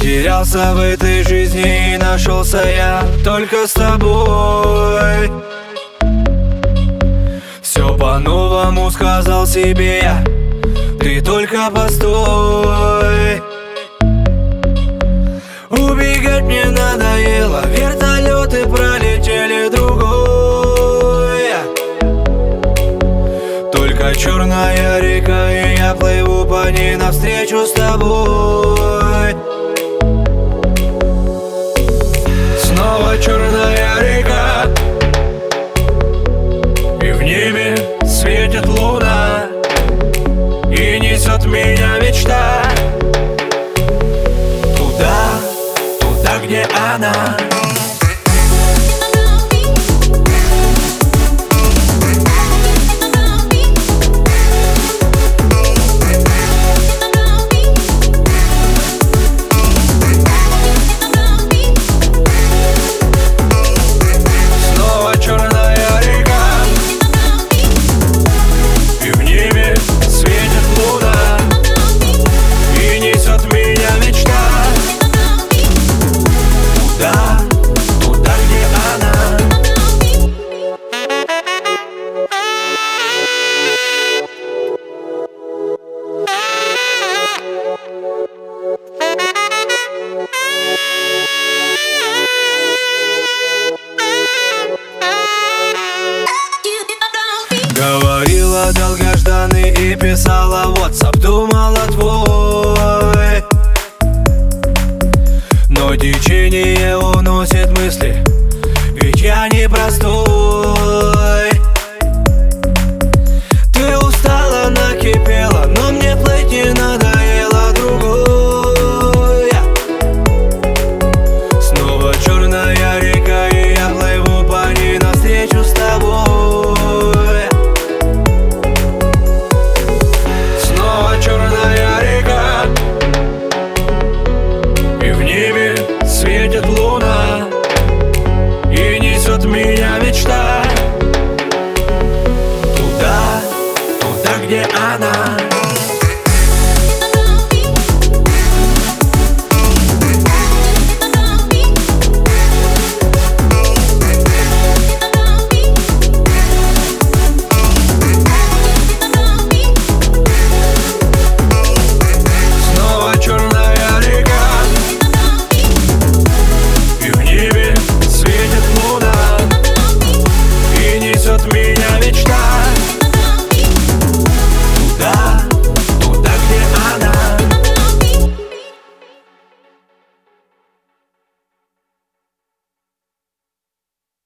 Потерялся в этой жизни и нашелся я только с тобой. Все по-новому сказал себе я, ты только постой. Убегать мне надоело, вертолеты пролетели другой. Только черная река, и я плыву по ней навстречу с тобой. Снова черная река, и в небе светит луна, и несет меня мечта туда, туда, где она. Говорила долгожданный и писала в WhatsApp, думала твой. Но течение уносит мысли, ведь я не простой.